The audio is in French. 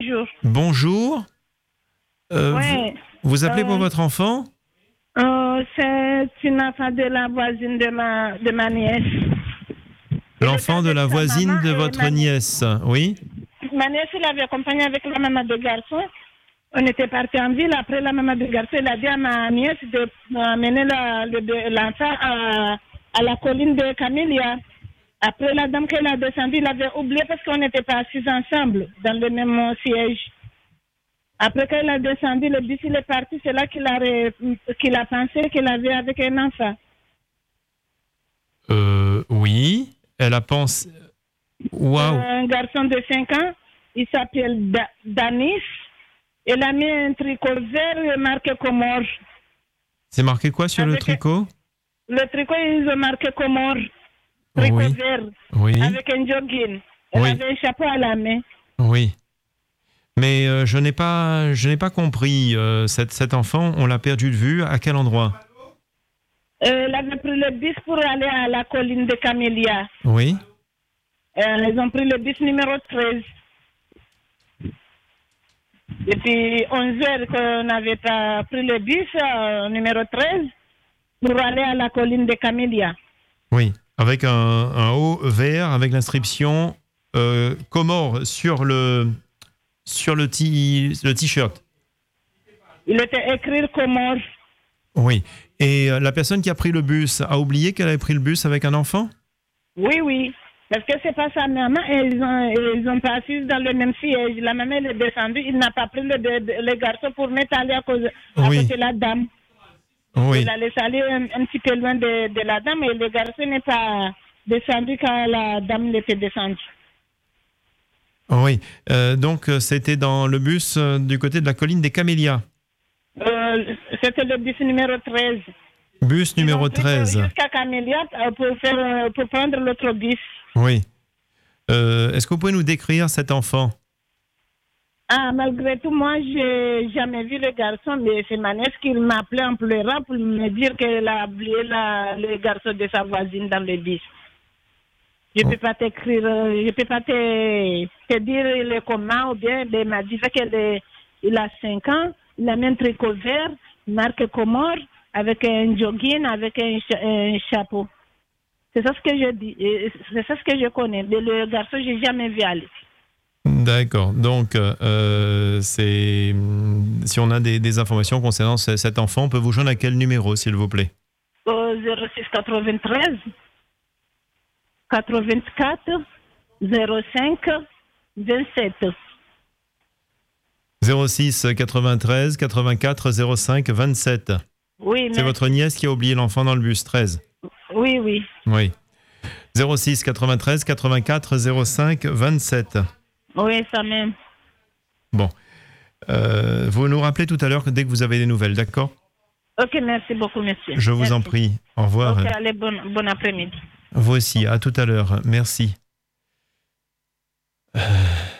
Bonjour. Bonjour. Ouais. Vous appelez pour votre enfant? C'est une affaire de la voisine de ma nièce. L'enfant de la voisine de votre nièce, oui? Ma nièce, elle avait accompagné avec la maman de garçon. On était partis en ville. Après, la maman de garçon, elle a dit à ma nièce d'amener l'enfant à la colline de Camélia. Après, la dame qu'elle a descendue, elle avait oublié parce qu'on n'était pas assis ensemble dans le même siège. Après qu'elle a descendu, le bus il est parti, c'est là qu'il a pensé qu'il avait avec un enfant. Oui. Elle a pensé... Waouh. Un garçon de 5 ans, il s'appelle Danis. Il a mis un tricot vert marqué Comore. C'est marqué quoi sur le tricot? Le tricot, ils ont marqué Comore. Tricot vert. Oui. Avec un jogging. Elle avait un chapeau à la main. Oui. Mais je n'ai pas compris. Cet enfant, on l'a perdu de vue. À quel endroit? Elle avait pris le bus pour aller à la colline de Camélia. Oui. Ils ont pris le bus numéro 13. Depuis 11 heures qu'on n'avait pas pris le bus numéro 13 pour aller à la colline de Camélia. Oui. Avec un haut vert avec l'inscription Comore sur le t-shirt. Il était écrit Comore. Oui. Et la personne qui a pris le bus a oublié qu'elle avait pris le bus avec un enfant? Oui. Parce que c'est pas sa maman et ils ont pas assis dans le même siège. La maman elle est descendue, il n'a pas pris le garçon pour mettre aller à côté de la dame. Oui. Il a laissé aller un petit peu loin de la dame et le garçon n'est pas descendu quand la dame l'était descendue. Oui. Donc c'était dans le bus du côté de la colline des Camélias. C'était le bus numéro 13. Bus numéro 13. Jusqu'à Camélia pour prendre l'autre bus. Oui. Est-ce que vous pouvez nous décrire cet enfant? Malgré tout, moi, j'ai jamais vu le garçon, mais c'est ma nièce qui m'a appelé en pleurant pour me dire qu'elle a oublié le garçon de sa voisine dans le bus. Je peux pas t'écrire, je peux pas te dire il est comment ou bien, il m'a dit qu'il a 5 ans, il a mis un tricot vert, marque Comore, avec un jogging, avec un chapeau. C'est ça ce que je dis, c'est ça ce que je connais. Mais le garçon, j'ai jamais vu aller. D'accord. Donc, si on a des informations concernant cet enfant, on peut vous joindre à quel numéro, s'il vous plaît? 06 93 84 05 27. 06 93 84 05 27. Oui, c'est votre nièce qui a oublié l'enfant dans le bus 13. Oui. Oui. 06 93 84 05 27. Oui, ça même. Bon. Vous nous rappelez tout à l'heure dès que vous avez des nouvelles, d'accord? Ok, merci beaucoup, monsieur. Je vous en prie. Au revoir. Ok, allez, bon après-midi. Vous aussi. À tout à l'heure. Merci.